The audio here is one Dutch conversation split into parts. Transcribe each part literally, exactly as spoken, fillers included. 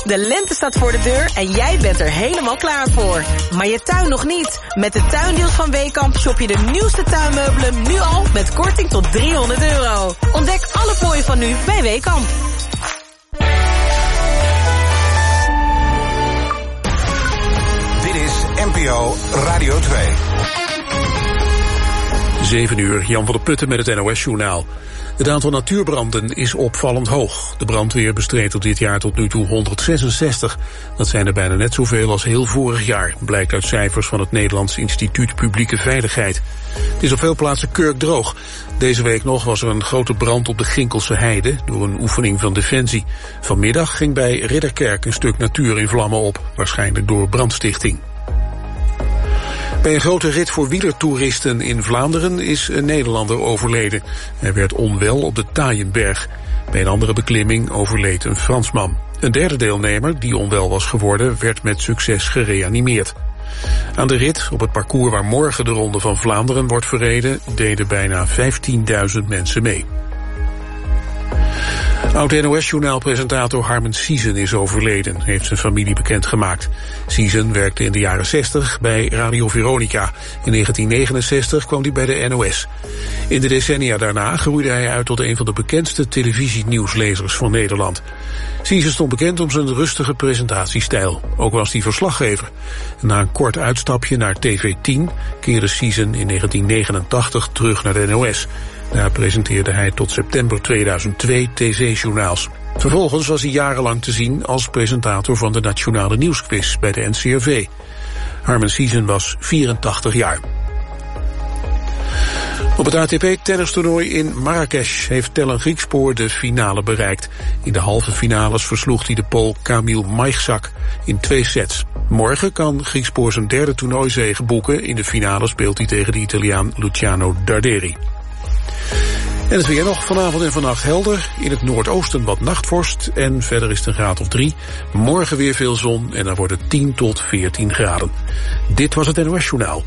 De lente staat voor de deur en jij bent er helemaal klaar voor. Maar je tuin nog niet? Met de tuindeals van Weekamp shop je de nieuwste tuinmeubelen nu al met korting tot driehonderd euro. Ontdek alle fooien van nu bij Weekamp. Dit is N P O Radio twee. zeven uur, Jan van der Putten met het N O S-journaal. Het aantal natuurbranden is opvallend hoog. De brandweer bestreed er dit jaar tot nu toe honderdzesenzestig. Dat zijn er bijna net zoveel als heel vorig jaar, blijkt uit cijfers van het Nederlands Instituut Publieke Veiligheid. Het is op veel plaatsen kurkdroog. Deze week nog was er een grote brand op de Ginkelse Heide door een oefening van Defensie. Vanmiddag ging bij Ridderkerk een stuk natuur in vlammen op, waarschijnlijk door brandstichting. Bij een grote rit voor wielertoeristen in Vlaanderen is een Nederlander overleden. Hij werd onwel op de Taaienberg. Bij een andere beklimming overleed een Fransman. Een derde deelnemer, die onwel was geworden, werd met succes gereanimeerd. Aan de rit, op het parcours waar morgen de Ronde van Vlaanderen wordt verreden, deden bijna vijftienduizend mensen mee. Oud-N O S-journaalpresentator Harmen Siezen is overleden, heeft zijn familie bekendgemaakt. Siezen werkte in de jaren zestig bij Radio Veronica. In negentien negenenzestig kwam hij bij de N O S. In de decennia daarna groeide hij uit tot een van de bekendste televisienieuwslezers van Nederland. Siezen stond bekend om zijn rustige presentatiestijl. Ook was hij verslaggever. Na een kort uitstapje naar T V tien keerde Siezen in negentien negenentachtig terug naar de N O S. Daar presenteerde hij tot september tweeduizend twee tv-journaals. Vervolgens was hij jarenlang te zien als presentator van de Nationale Nieuwsquiz bij de N C R V. Harmen Siezen was vierentachtig jaar. Op het A T P-tennistoernooi in Marrakesh heeft Tellen Griekspoor de finale bereikt. In de halve finales versloeg hij de Pool Kamil Majchrzak in twee sets. Morgen kan Griekspoor zijn derde toernooizege boeken. In de finale speelt hij tegen de Italiaan Luciano Darderi. En het weer nog vanavond en vannacht helder. In het noordoosten wat nachtvorst en verder is het een graad of drie. Morgen weer veel zon en dan wordt het tien tot veertien graden. Dit was het N O S-journaal.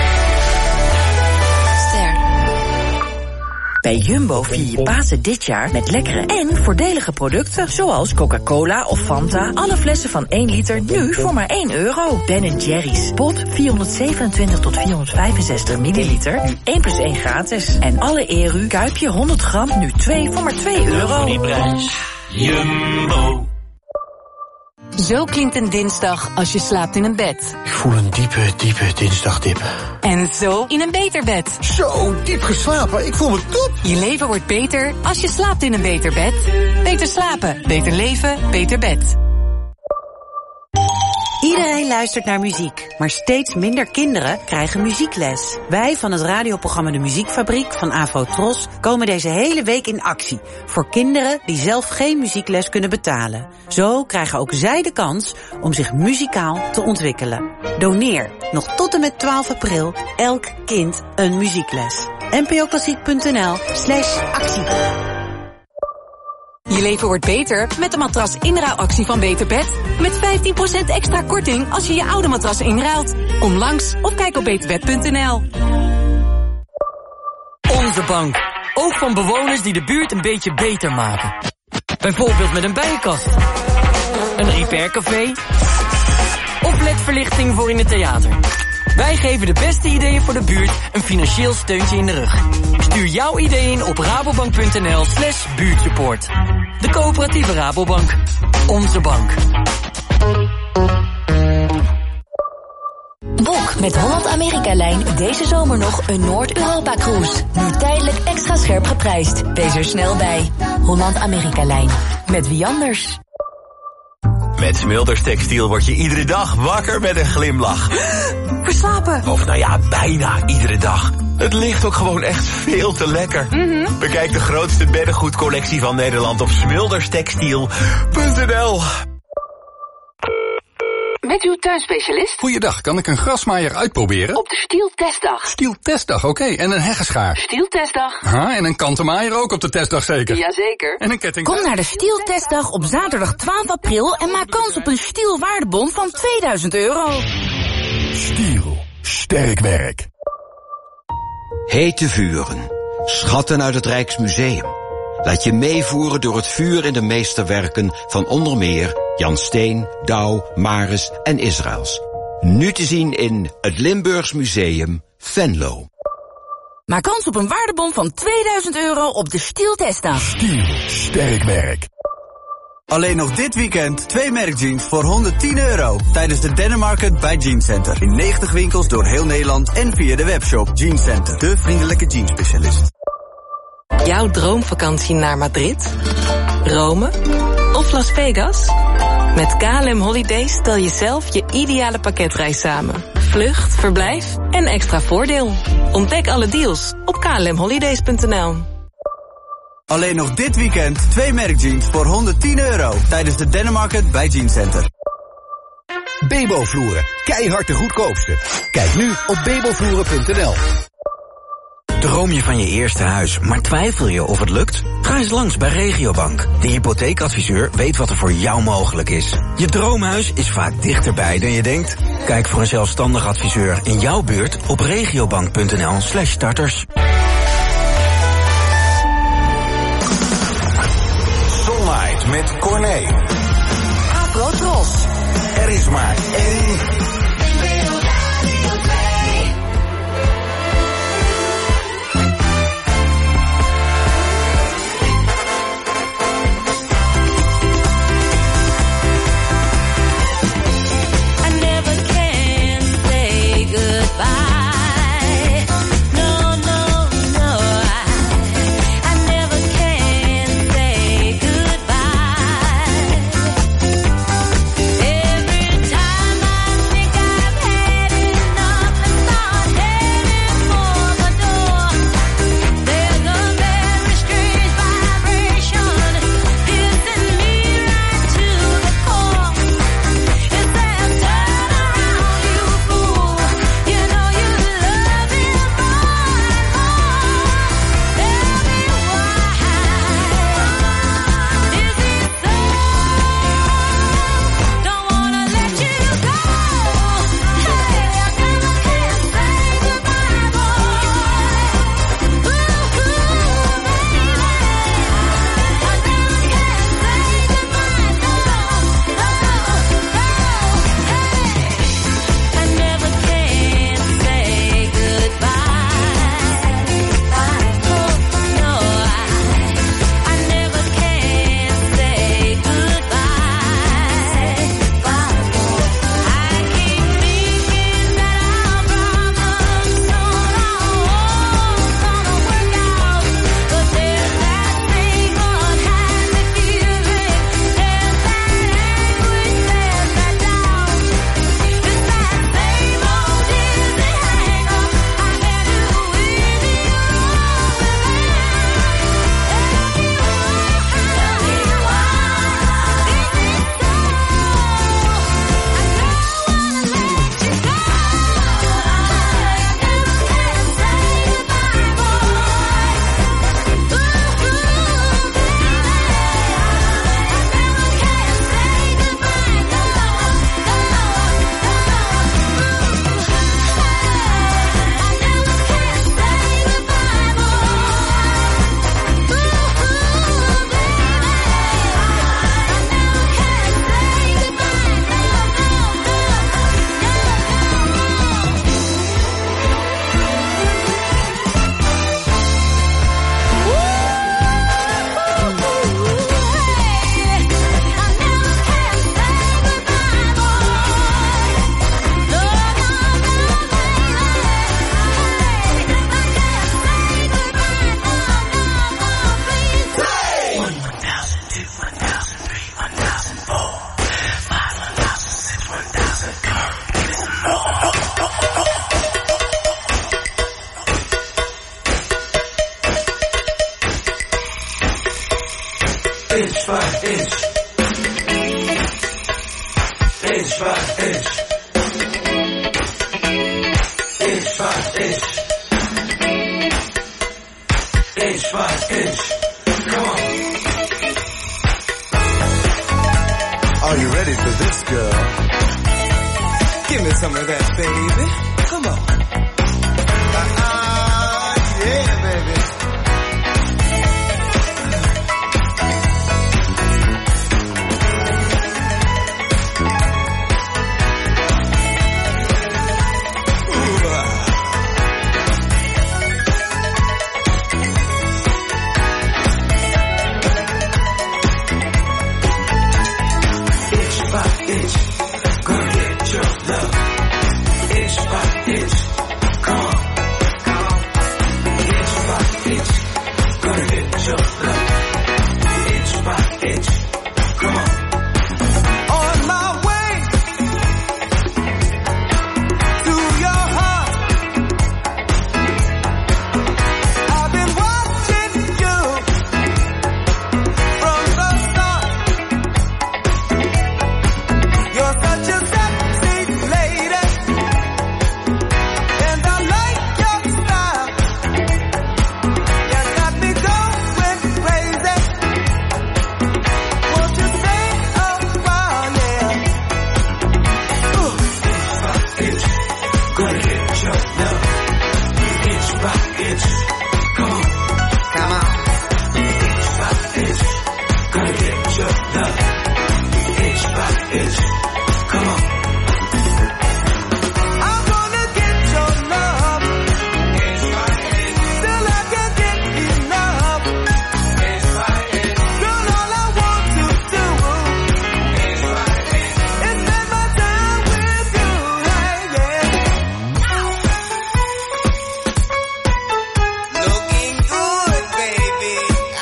Bij Jumbo vier je Pasen dit jaar met lekkere en voordelige producten. Zoals Coca-Cola of Fanta. Alle flessen van één liter nu voor maar één euro. Ben en Jerry's pot vierhonderdzevenentwintig tot vierhonderdvijfenzestig milliliter. Nu één plus één gratis. En alle Eru Kuipje honderd gram nu twee voor maar twee euro. Voor die prijs. Jumbo. Zo klinkt een dinsdag als je slaapt in een bed. Ik voel een diepe, diepe dinsdagdip. En zo in een beter bed. Zo, diep geslapen. Ik voel me top. Je leven wordt beter als je slaapt in een beter bed. Beter slapen, beter leven, beter bed. Iedereen luistert naar muziek, maar steeds minder kinderen krijgen muziekles. Wij van het radioprogramma De Muziekfabriek van Afro Tros komen deze hele week in actie voor kinderen die zelf geen muziekles kunnen betalen. Zo krijgen ook zij de kans om zich muzikaal te ontwikkelen. Doneer nog tot en met twaalf april elk kind een muziekles. n p o klassiek punt n l slash actie. Je leven wordt beter met de matras inruilactie van Beterbed. Met vijftien procent extra korting als je je oude matras inruilt. Kom langs of kijk op beterbed punt n l. Onze bank. Ook van bewoners die de buurt een beetje beter maken. Bijvoorbeeld met een bijenkast. Een repaircafé. Of L E D-verlichting voor in het theater. Wij geven de beste ideeën voor de buurt een financieel steuntje in de rug. Stuur jouw ideeën in op rabobank punt n l slash buurtsupport. De coöperatieve Rabobank. Onze bank. Boek met Holland-Amerika-lijn deze zomer nog een Noord-Europa-cruise. Nu tijdelijk extra scherp geprijsd. Wees er snel bij. Holland-Amerika-lijn. Met wie anders? Met Smulders Textiel word je iedere dag wakker met een glimlach. Verslapen. Of nou ja, bijna iedere dag. Het ligt ook gewoon echt veel te lekker. Mm-hmm. Bekijk de grootste beddengoedcollectie van Nederland op smilders textiel punt n l. Met uw tuinspecialist? Goeiedag, kan ik een grasmaaier uitproberen? Op de Stiel testdag. Stiel testdag, oké. Okay. En een heggenschaar? Stiel testdag. Ha, en een kantenmaaier ook op de testdag zeker? Jazeker. En een ketting. Kom naar de Stiel testdag op zaterdag twaalf april en maak kans op een Stiel waardebon van tweeduizend euro. Stiel, sterk werk. Hete vuren, schatten uit het Rijksmuseum. laat je meevoeren door het vuur in de meesterwerken van onder meer Jan Steen, Douw, Maris en Israëls. Nu te zien in het Limburgs Museum Venlo. Maak kans op een waardebon van tweeduizend euro op de Stihl testdag. Stihl, sterk werk. Alleen nog dit weekend twee merkjeans voor honderdtien euro. Tijdens de Dennemarket bij Jeans Center. In negentig winkels door heel Nederland en via de webshop Jeans Center. De vriendelijke jeansspecialist. Jouw droomvakantie naar Madrid, Rome of Las Vegas? Met K L M Holidays stel je zelf je ideale pakketreis samen. Vlucht, verblijf en extra voordeel. Ontdek alle deals op k l m holidays punt n l. Alleen nog dit weekend twee merkjeans voor honderdtien euro. Tijdens de Dennemarket bij Jeans Center. Bebo-vloeren, keihard de goedkoopste. Kijk nu op bebo-vloeren punt n l. Droom je van je eerste huis, maar twijfel je of het lukt? Ga eens langs bij Regiobank. De hypotheekadviseur weet wat er voor jou mogelijk is. Je droomhuis is vaak dichterbij dan je denkt. Kijk voor een zelfstandig adviseur in jouw buurt op regiobank punt n l slash starters. Sunlight met Corné. Afro Tros. Er is maar één... Inch by inch. Inch by inch. Inch by inch. Inch by inch. Come on. Are you ready for this, girl? Give me some of that, baby. Come on. Uh-uh, yeah, baby. inch, gonna get your love. Inch by inch, come on, come on. Inch by inch, gonna get your love. Inch by inch, come on. On my way to your heart, I've been watching you from the start. You're such a sexy lady, and I like your style. You got me going crazy. Won't you stay a while, yeah? Ooh. Inch by inch, gonna get your love. Inch by inch, come on, come on. Inch by inch, gonna get your love. Inch by inch, come on. I'm gonna get your love. Inch by inch, till I can get enough. Inch by inch, girl, all I want to do. Inch by inch, is spend my time with you, hey, yeah. Looking good, baby.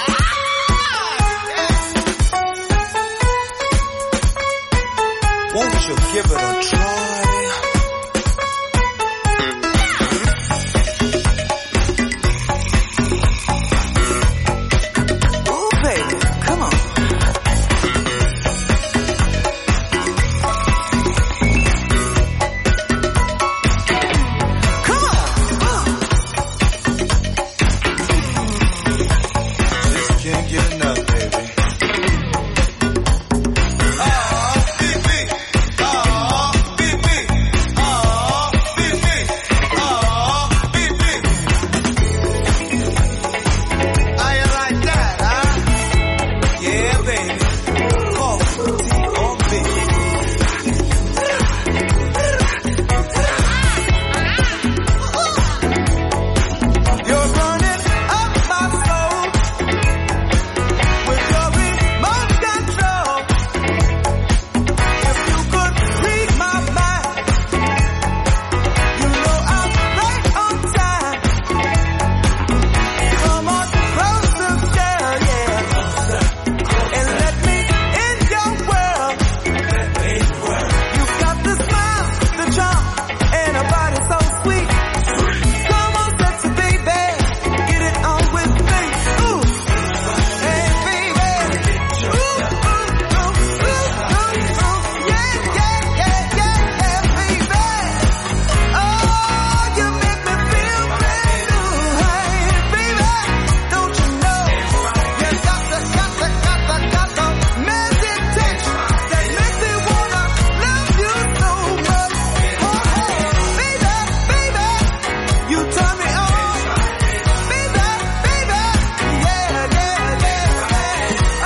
Won't you give it a try? Ooh, baby, come on. Come on. Just can't get enough, baby. Oh, B B. Oh, B B. Oh, B B. Oh, B B. How you like that, huh? Yeah, baby. Coffee, tea, or me. You're running up my soul with your remote control. If you could read my mind, you know I'm right on time. Come on closer, girl, yeah, and let me in your world. You got the smile, the charm, and a body so sweet. Come on, sexy baby, get it on with me. Ooh, hey baby, ooh, ooh, ooh, ooh, ooh, ooh, yeah, yeah, yeah, yeah, yeah, baby. Oh, you make me feel brand new, hey baby. Don't you know you got the, got the, got the, got the magic touch that makes me wanna love you so much. Oh, hey, baby, baby, you turn me on, baby, baby, yeah, yeah, yeah, yeah.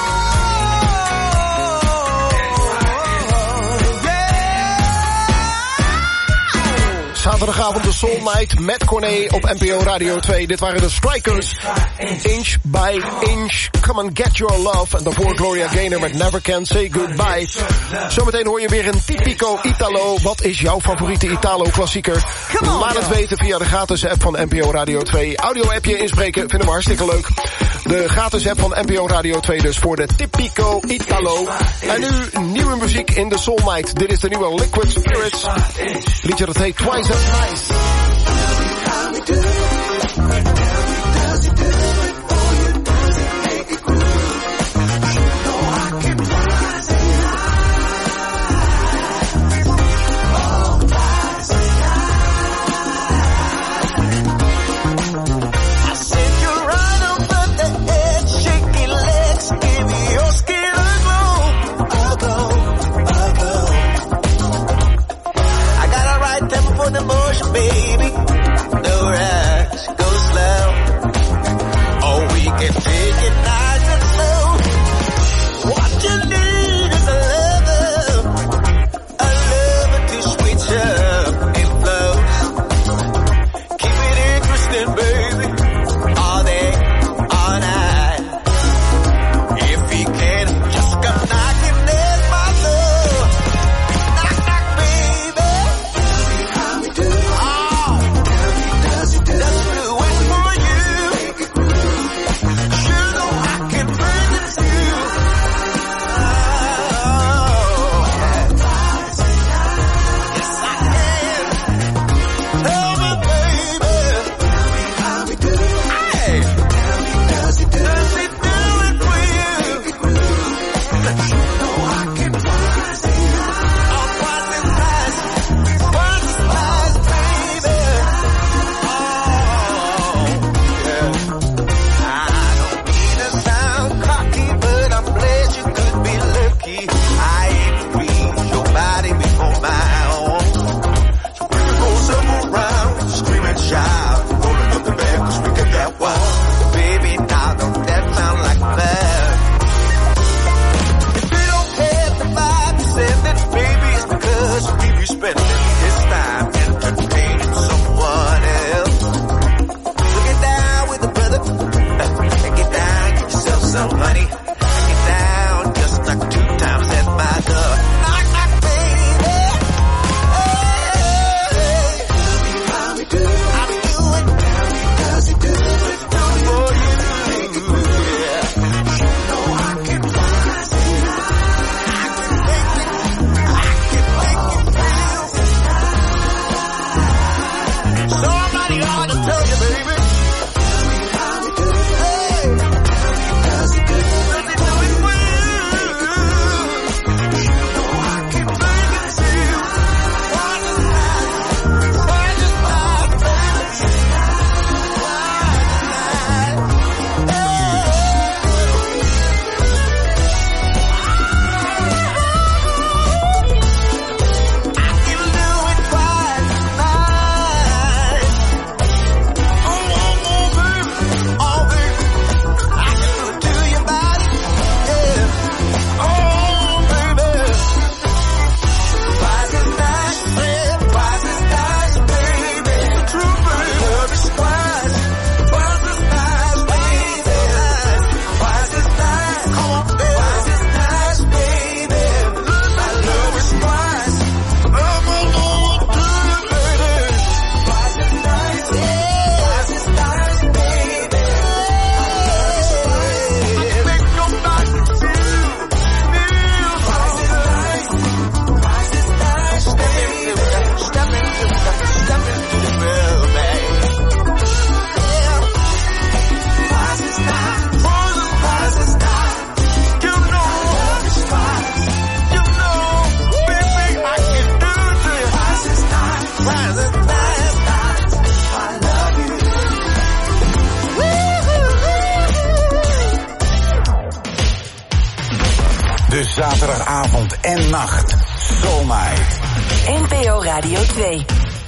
Oh, yeah. Zaterdagavond de Soul Night met Corné op N P O Radio twee. Dit waren de Strikers. Inch by inch, come and get your love. En daarvoor Gloria Gaynor met Never Can Say Goodbye. Zometeen hoor je weer een typico Italo. Wat is jouw favoriete Italo-klassieker? Laat het weten via de gratis app van N P O Radio twee. Audio-appje inspreken, vinden we hartstikke leuk. De gratis app van N P O Radio twee dus voor de typico Italo. En nu nieuwe muziek in de Soul Night. Dit is de nieuwe Liquid Spirits. Liedje dat heet Twice as Nice. Baby, no rest. zaterdagavond en nacht. Soul Night. N P O Radio twee.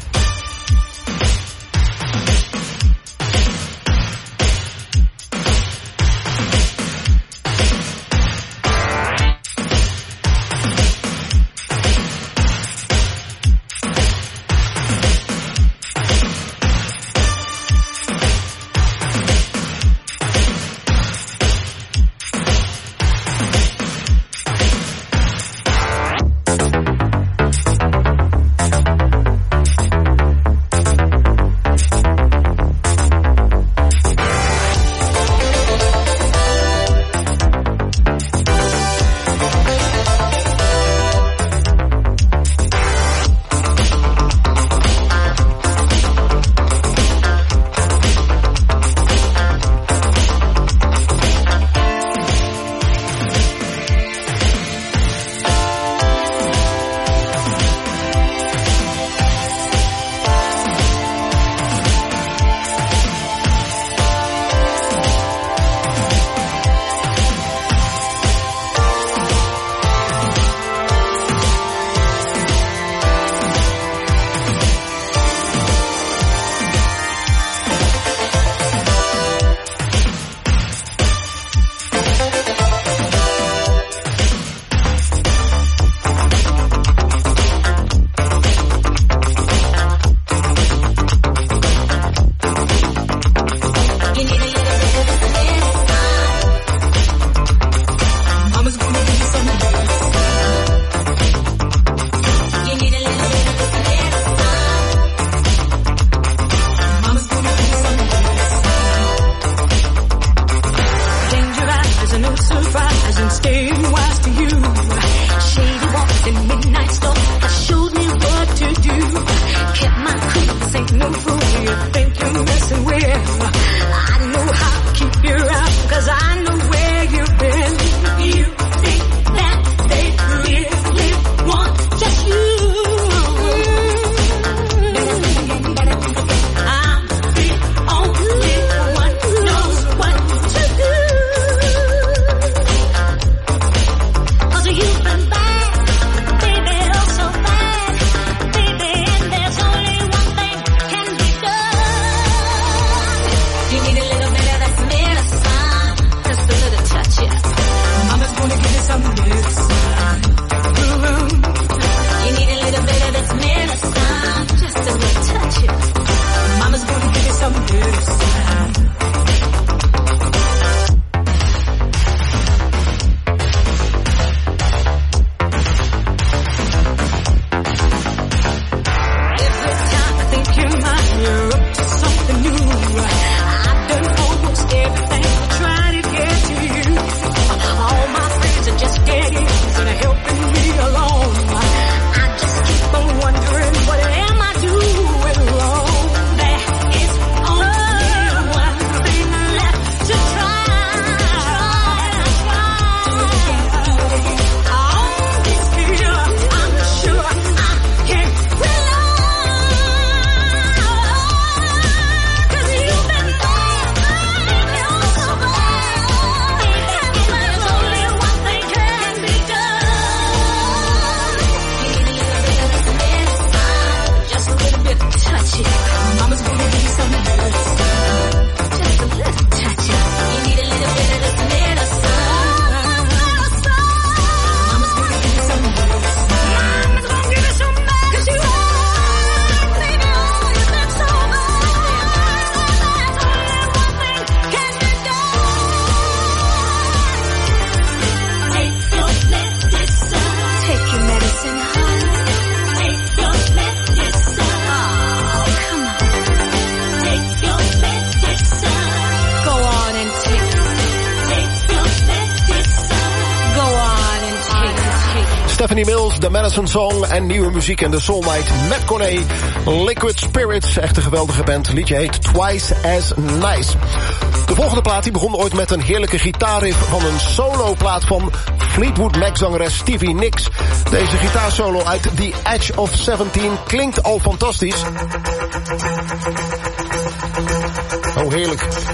Stephanie Mills, de Madison Song en nieuwe muziek in de Soul Night met Corné. Liquid Spirits, echt een geweldige band. Liedje heet Twice as Nice. De volgende plaat die begon ooit met een heerlijke gitaarriff van een soloplaat van Fleetwood Mac-zangeres Stevie Nicks. Deze gitaarsolo uit The Edge of zeventien klinkt al fantastisch. Oh, heerlijk.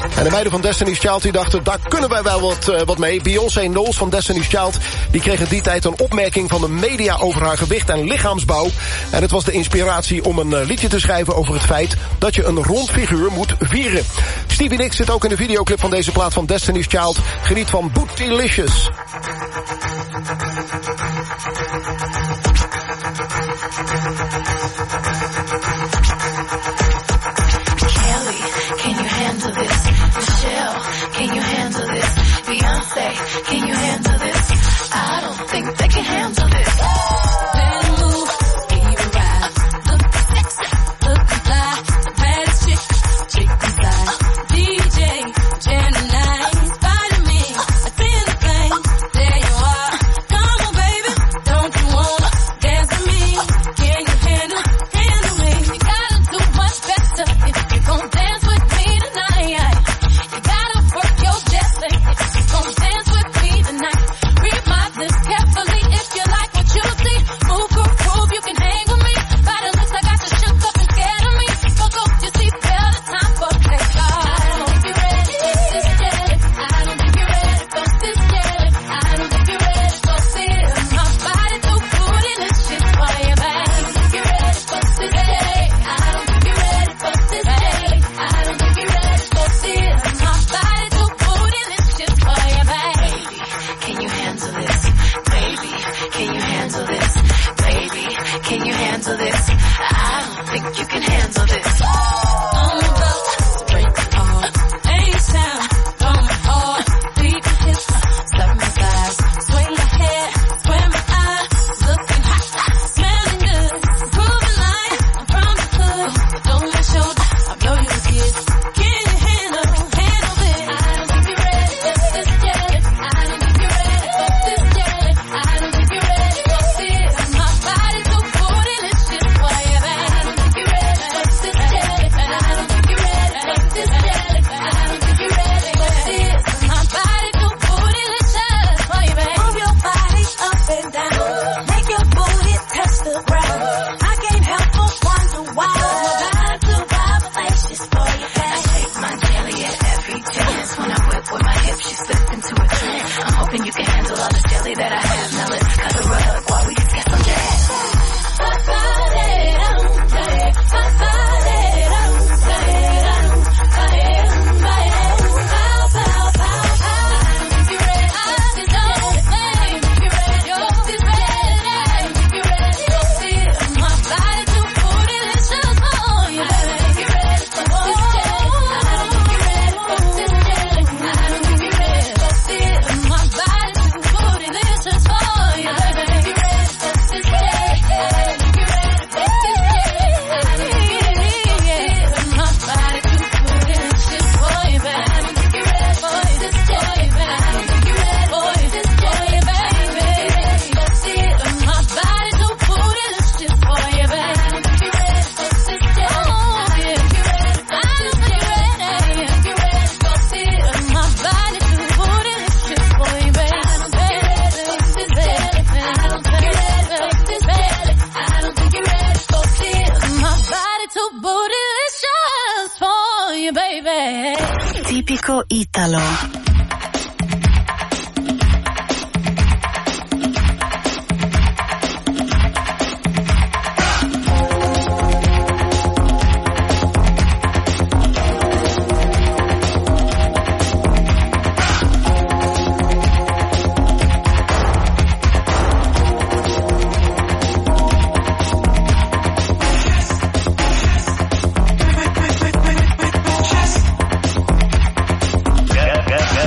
En de meiden van Destiny's Child die dachten, daar kunnen wij wel wat, uh, wat mee. Beyoncé Knowles van Destiny's Child die kreeg in die tijd een opmerking van de media over haar gewicht en lichaamsbouw. En het was de inspiratie om een uh, liedje te schrijven over het feit dat je een rond figuur moet vieren. Stevie Nicks zit ook in de videoclip van deze plaat van Destiny's Child. Geniet van Bootylicious. Kelly, can you handle this? Michelle, can you handle this? Beyonce, can you handle this? I don't think they can handle this. Then move, can you ride? Look sexy, look fly, the baddest chick, chick inside. D J, Gemini, inspire me, I feel the flame. There you are, come on baby, don't you wanna dance with me? Can you handle, handle me? You gotta do much better if you gon' dance with me tonight. You gotta work your destiny if you gon' dance with me tonight. Read my lips carefully if you like what you see. Move, groove, groove, you can hang with me. By the looks I got you shook up and scared of me. Fuck up your seatbelt, it's time for play. I don't think you're ready for this jelly. I don't think you're ready for this jelly. I don't think you're ready for this. My body too good in this shit for you, babe. I don't think you're ready for this jelly. I don't think you're ready for this jelly. I don't think you're ready for this. My body too good in this shit for you, babe. Can you handle this? Baby, can you handle this? Baby, can you handle this? I don't think you can handle this. I'm about to break it all. Ain't sound, going hard. Beat the hips, slap my thighs. Swing my head, swim my eyes. Looking hot, smelling good. Grooving like I'm from the hood. On my shoulder, I blow you a kiss. Can you handle, handle this? I don't think you're ready for this jelly. I don't think you're ready for this jelly. I don't think you're ready for this. My body too good in this shit for you, babe. I don't think you're ready for this jelly. I don't think you're ready for this jelly. I don't think you're ready for this. My body too good in this shit for you, babe. Move your body up and down. Make your booty touch the ground. I can't help but wonder why. My body too vivacious for you, babe. I take my jelly at every chance. When I whip with my hips, you slip into a trance. I'm hoping you can handle all the jelly that I have. Now let's cut a rug while we get some jazz. My body, don't play. My body, don't play. I am, I am. Pow, pow, pow, pow. I don't think you're ready. I just don't think you're ready. You're this ready. I don't think you're ready. You'll see it. My body too good in this shit for you, baby. I don't think you're ready for this jelly. I don't think you're ready for this jelly. I don't think you're ready for this. My body too good in this shit for you, baby. I don't think you're ready for this jelly. I don't think you're ready for this jelly. I don't think you're ready for this. My body too good in this shit for you, baby. I don't think you're ready for this jelly, baby. I don't think you're ready for this jelly, baby. That's it. My body too good in this shit for you, baby. I don't think you're ready for this jelly. Oh, yeah, you're ready. I don't think you're ready. You're ready for this. My body too good in this shit for you, baby. I don't think you're ready for this jelly. I don't think you're ready for this jelly. I don't think you're ready for this. My body too bootylicious for you, baby. Tipico Italo. Yeah, yeah, yeah.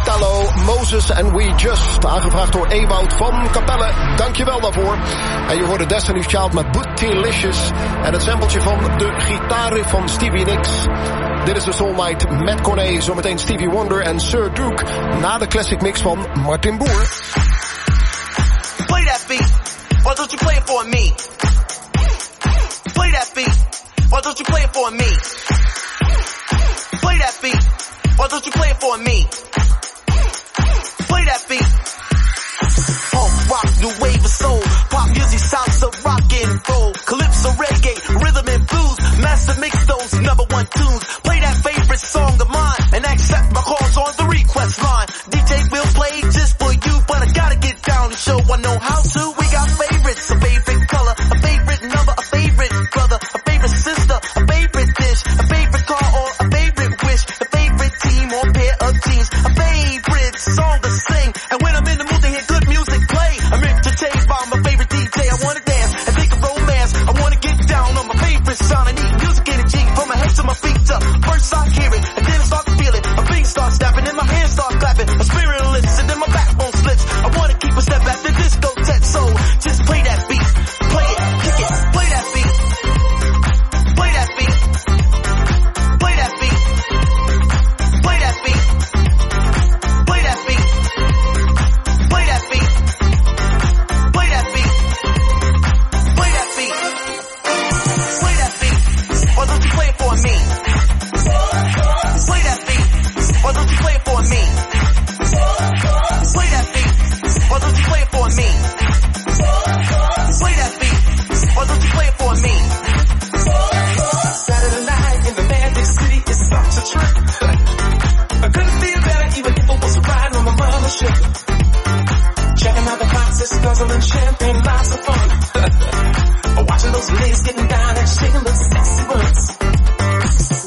Italo, Moses and We Just. Aangevraagd door Ewout van Capelle. Dankjewel daarvoor. En je hoorde Destiny's Child met Bootylicious. En het sampletje van de gitaarriff van Stevie Nicks. Dit is de Soul Night met Corné. Zometeen Stevie Wonder en Sir Duke. Na de classic mix van Martin Boer. Play that beat. Why don't you play it for me? Play that beat. Why don't you play it for me? Play that beat. Why don't you play it for me? Play that beat. Punk rock, new wave of soul. Pop music, salsa, rock and roll. Calypso, reggae, rhythm and blues. Master mix those number one tunes. Play that favorite song of mine and accept my calls on the request line. D J will play just for you, but I gotta get down to show I know how to. We got favorites, a favorite color, a favorite number, a favorite brother, a favorite sister, a favorite dish, a favorite car or a favorite wish, a favorite team or pair of jeans, a favorite song to sing. And when I'm in the mood to hear good music play, I'm entertained by my favorite D J. I wanna dance and think of romance. I wanna get down on my favorite sound. I need music energy from my head to my feet up. First I hear it and then I start to feel it. A beat starts snapping and my hands start clapping. A spirit lifts and then my backbone slips. I wanna keep a step at the discotheque, so just play that beat. Play it, kick it, play that beat. Play that beat. Play that beat. Play that beat. Play that beat. Play that beat. Play that beat. Play that beat. Play that beat. Why don't you play it for me? Play that beat. Why don't you play it for me? Play that beat. Why don't you play it for me? Play that beat. Why don't you play it for me? Saturday night in the Magic City is such a trip. I couldn't feel better even if I was riding on my mothership. Checking out the boxes, guzzling champagne, lots of fun. Watching those ladies getting down and shaking those sexy butts.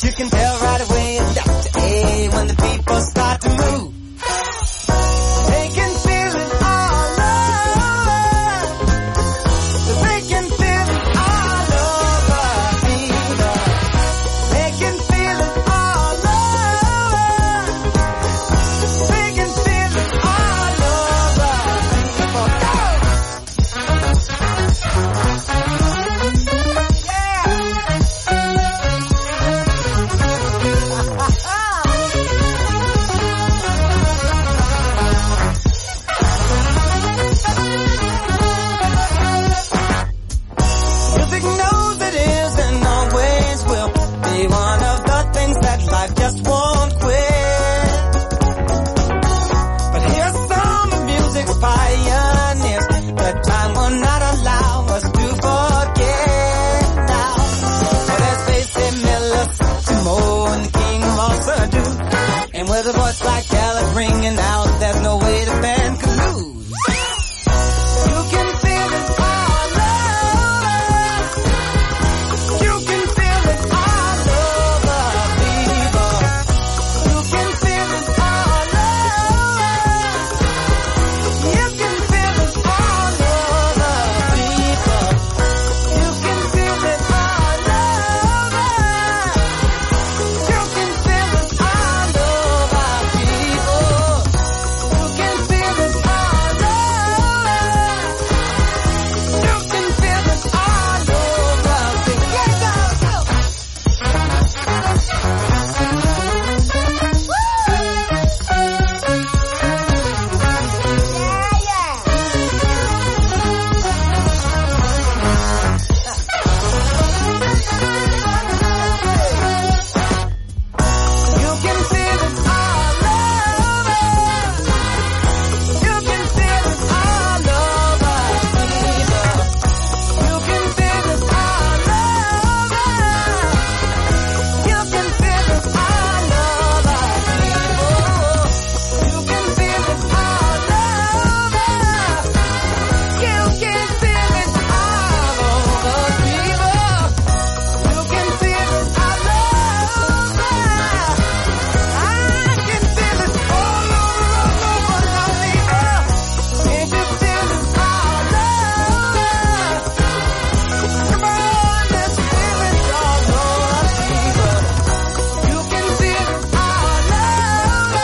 But you can tell right away it's Doctor A when the people start to move. They can feel it all over. They can feel it all over, fever. They can feel it all over. They can feel it all over, fever. Music knows it is and always will be one of the things that life just won't quit. But here's some of music's pioneers that time will not allow us to forget now. So there's Basie Miller, Timo, and the King of all Surdu. And with a voice like Gallup ringing out, there's no way the band can lose. You can feel it all over. You can feel it all over, fever. You can feel it all over. You can feel it all over, fever. You can feel it all over. You can feel it all over, fever. You can feel it all over. You can feel it all over, fever. Let go, go. You can feel it all over. You can feel it all over, fever. You can feel it all over. You can feel it all over, fever. You can feel it all over. You can feel it all over, fever. You can feel it all over. I can feel it all over, all over, fever. Can you feel it all over? Come on, let's feel it all over, fever. You can feel it all over.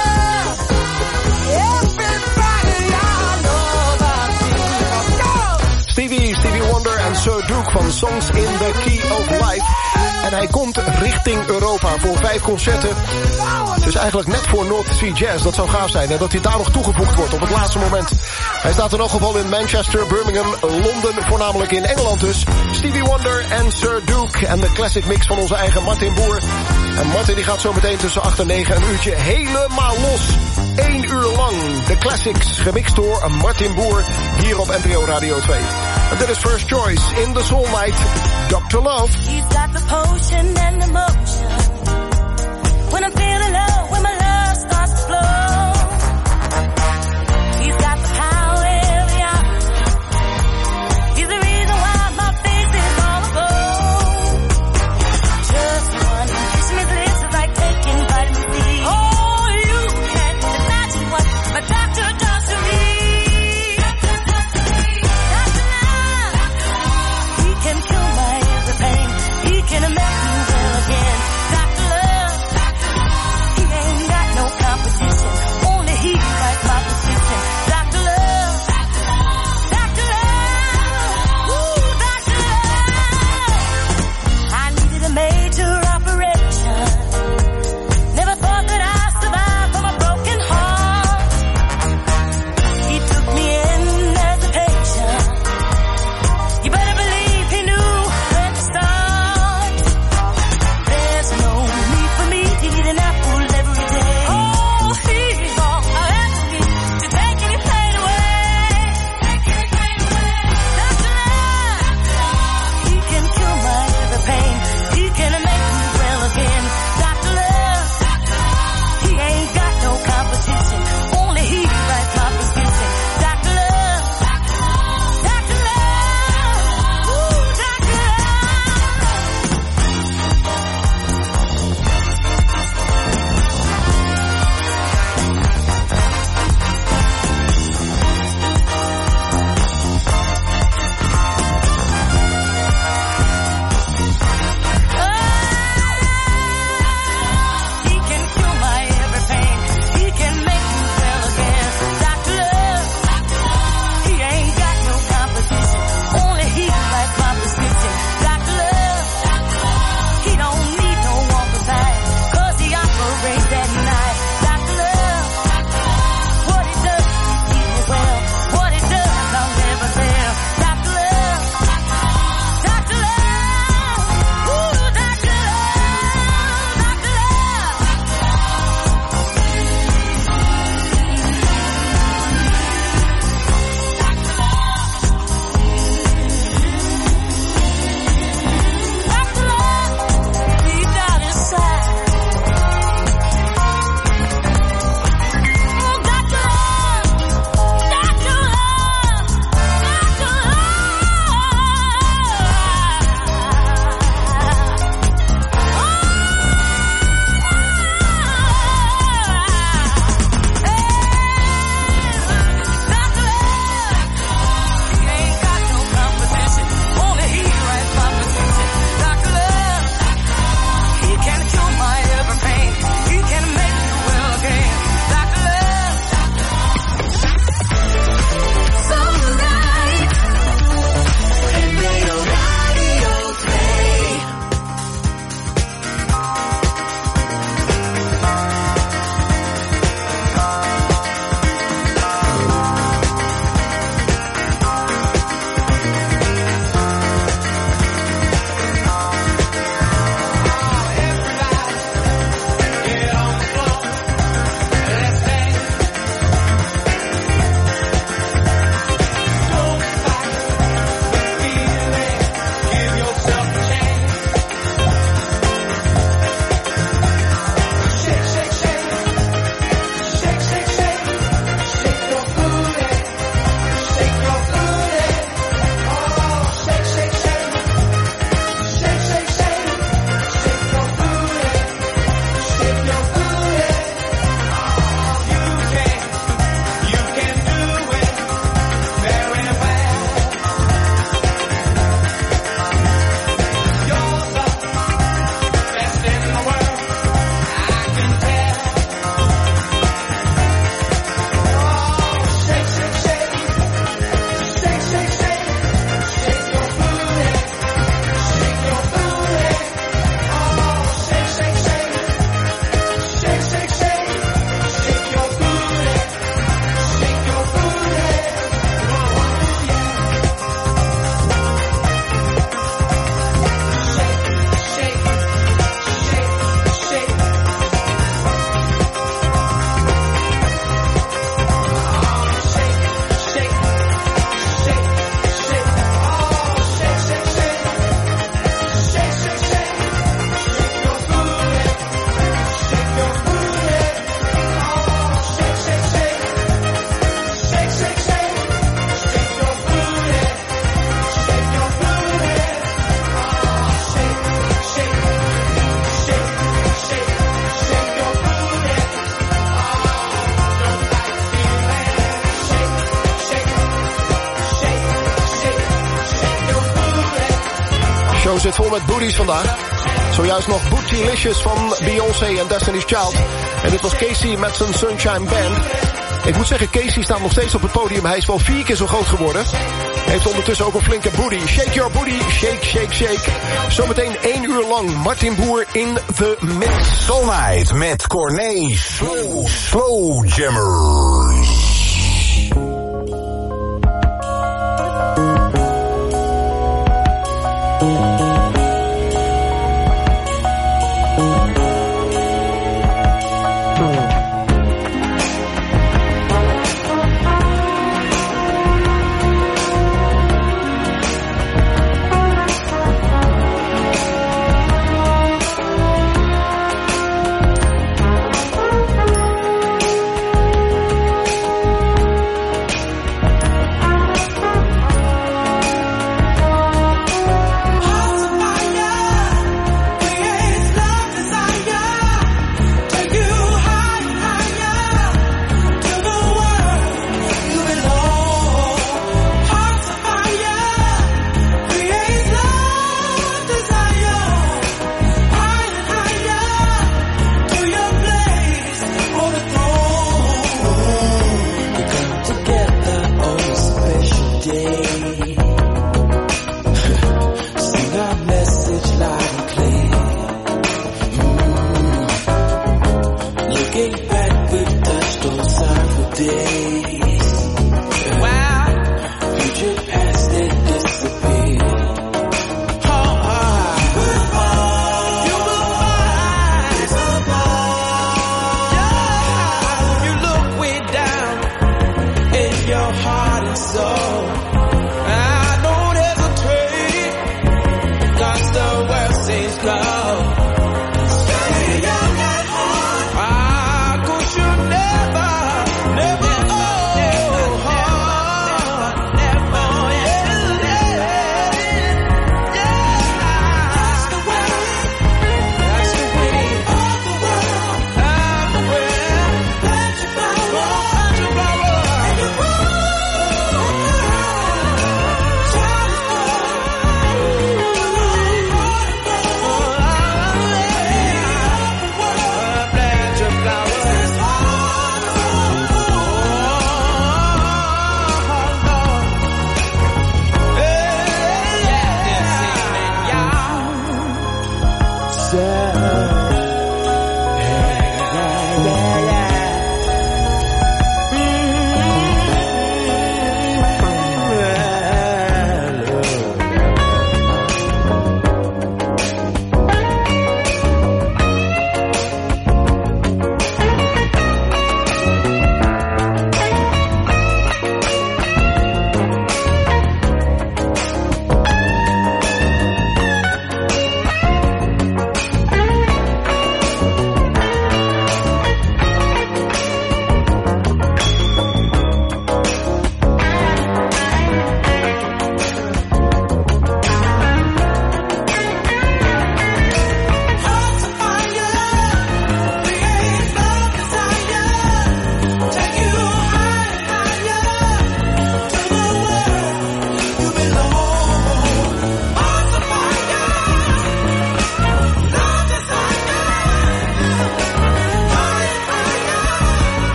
Everybody all over, fever. Go! Stevie, Stevie Wonder en Sir Duke van Songs in the Key of Life. En hij komt richting Europa voor vijf concerten. Het is eigenlijk net voor North Sea Jazz. Dat zou gaaf zijn. En dat hij daar nog toegevoegd wordt op het laatste moment. Hij staat in elk geval in Manchester, Birmingham, Londen. Voornamelijk in Engeland dus. Stevie Wonder en Sir Duke. En de classic mix van onze eigen Martin Boer. En Martin die gaat zo meteen tussen acht en negen een uurtje helemaal los. Eén uur lang de classics gemixt door Martin Boer hier op N P O Radio twee. En dit is First Choice in the Soul Night, doctor Love. He's got the potion and the motion. When I'm feeling low, when my love starts to flow. He's got the power every hour. He's the reason why my face is all aglow. Just one kiss from his lips is like taking vitamin C. Oh, you can't imagine what my doctor does to me. Doctor Love, he can cure my every pain. He can make me well again. Doctor radio zit vol met booties vandaag. Zojuist nog Bootylicious van Beyoncé en Destiny's Child. En dit was Casey met zijn Sunshine Band. Ik moet zeggen, Casey staat nog steeds op het podium. Hij is wel vier keer zo groot geworden. Heeft ondertussen ook een flinke booty. Shake your booty, shake, shake, shake. Zometeen één uur lang Martin Boer in the mix. Soul Night met Corné Slow, Slow Jammers.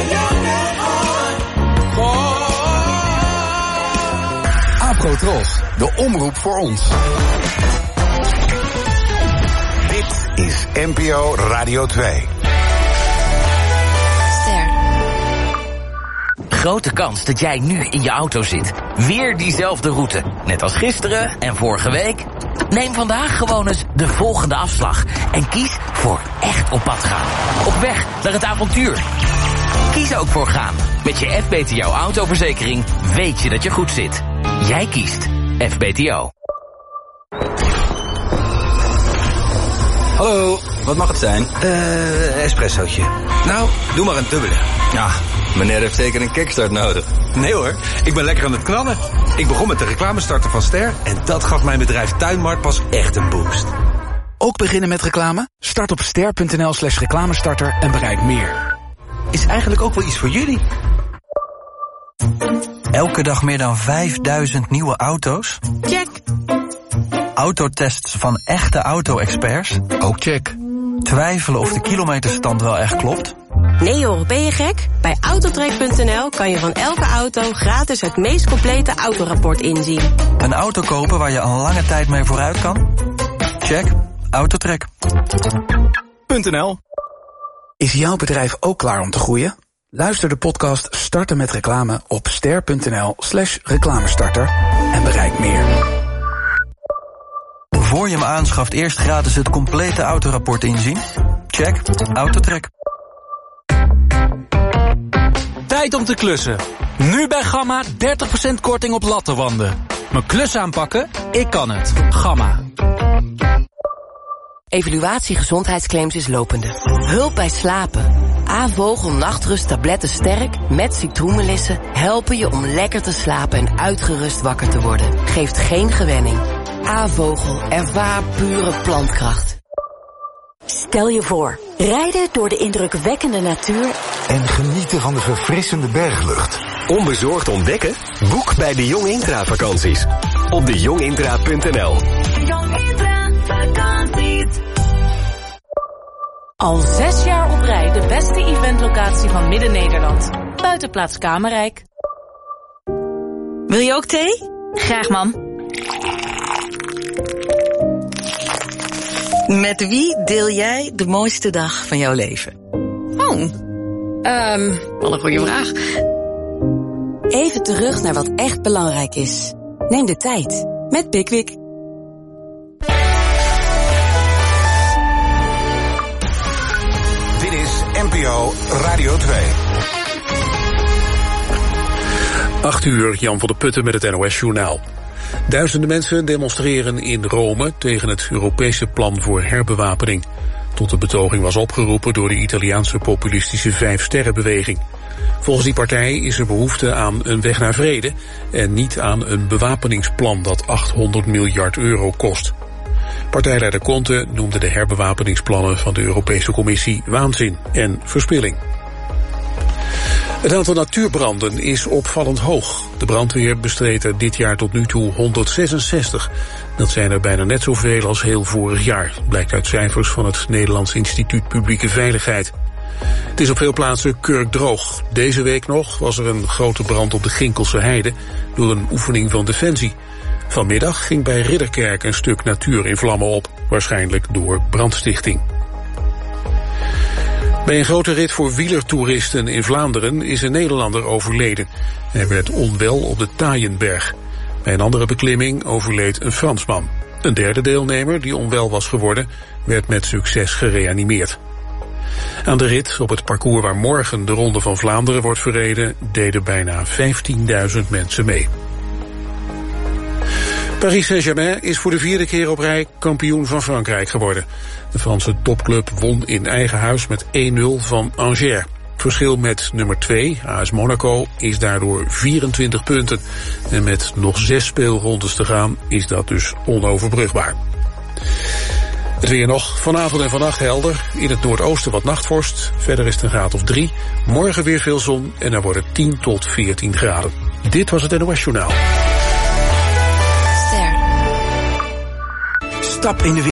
Tros. De omroep voor ons. Dit is N P O Radio twee. Grote kans dat jij nu in je auto zit. Weer diezelfde route. Net als gisteren en vorige week. Neem vandaag gewoon eens de volgende afslag. En kies voor echt op pad gaan. Op weg naar het avontuur. Kies ook voor gaan. Met je F B T O autoverzekering weet je dat je goed zit. Jij kiest F B T O. Hallo, wat mag het zijn? Eh, espressootje. Nou, doe maar een dubbele. Ja, meneer heeft zeker een kickstart nodig. Nee hoor, ik ben lekker aan het knallen. Ik begon met de reclamestarter van Ster en dat gaf mijn bedrijf Tuinmarkt pas echt een boost. Ook beginnen met reclame? Start op ster.nl slash reclamestarter en bereik meer. Is eigenlijk ook wel iets voor jullie. Elke dag meer dan vijfduizend nieuwe auto's? Check. Autotests van echte auto-experts? Ook check. Twijfelen of de kilometerstand wel echt klopt? Nee joh, ben je gek? Bij autotrack punt n l kan je van elke auto gratis het meest complete autorapport inzien. Een auto kopen waar je al lange tijd mee vooruit kan? Check. Autotrack. .nl. Is jouw bedrijf ook klaar om te groeien? Luister de podcast Starten met Reclame op ster.nl slash reclamestarter en bereik meer. Voor je hem aanschaft eerst gratis het complete autorapport inzien? Check. Autotrack. Tijd om te klussen. Nu bij Gamma dertig procent korting op lattenwanden. Mijn klus aanpakken? Ik kan het. Gamma. Evaluatie gezondheidsclaims is lopende. Hulp bij slapen. A-vogel nachtrust tabletten sterk met citroenmelissen helpen je om lekker te slapen en uitgerust wakker te worden. Geeft geen gewenning. A-vogel, ervaar pure plantkracht. Stel je voor, rijden door de indrukwekkende natuur en genieten van de verfrissende berglucht. Onbezorgd ontdekken? Boek bij de Jong Intra vakanties. Op de jong intra punt n l. Al zes jaar op rij de beste eventlocatie van Midden-Nederland. Buitenplaats Kamerrijk. Wil je ook thee? Graag, mam. Met wie deel jij de mooiste dag van jouw leven? Oh, um, wat een goede vraag. Even terug naar wat echt belangrijk is. Neem de tijd met Pickwick. Dit is N P O Radio twee. acht uur, Jan van der Putten met het N O S-journaal. Duizenden mensen demonstreren in Rome tegen het Europese plan voor herbewapening. Tot de betoging was opgeroepen door de Italiaanse populistische Vijfsterrenbeweging. Volgens die partij is er behoefte aan een weg naar vrede en niet aan een bewapeningsplan dat achthonderd miljard euro kost. Partijleider Conte noemde de herbewapeningsplannen van de Europese Commissie waanzin en verspilling. Het aantal natuurbranden is opvallend hoog. De brandweer bestreed er dit jaar tot nu toe honderdzesenzestig. Dat zijn er bijna net zoveel als heel vorig jaar, blijkt uit cijfers van het Nederlands Instituut Publieke Veiligheid. Het is op veel plaatsen kurkdroog. Deze week nog was er een grote brand op de Ginkelse Heide door een oefening van Defensie. Vanmiddag ging bij Ridderkerk een stuk natuur in vlammen op, waarschijnlijk door brandstichting. Bij een grote rit voor wielertoeristen in Vlaanderen is een Nederlander overleden. Hij werd onwel op de Taaienberg. Bij een andere beklimming overleed een Fransman. Een derde deelnemer, die onwel was geworden, werd met succes gereanimeerd. Aan de rit, op het parcours waar morgen de Ronde van Vlaanderen wordt verreden, deden bijna vijftienduizend mensen mee. Paris Saint-Germain is voor de vierde keer op rij kampioen van Frankrijk geworden. De Franse topclub won in eigen huis met één nul van Angers. Het verschil met nummer twee, A S Monaco, is daardoor vierentwintig punten. En met nog zes speelrondes te gaan is dat dus onoverbrugbaar. Het weer nog, vanavond en vannacht helder. In het noordoosten wat nachtvorst. Verder is het een graad of drie. Morgen weer veel zon en dan wordt het tien tot veertien graden. Dit was het N O S Journaal. Ster. Stap in de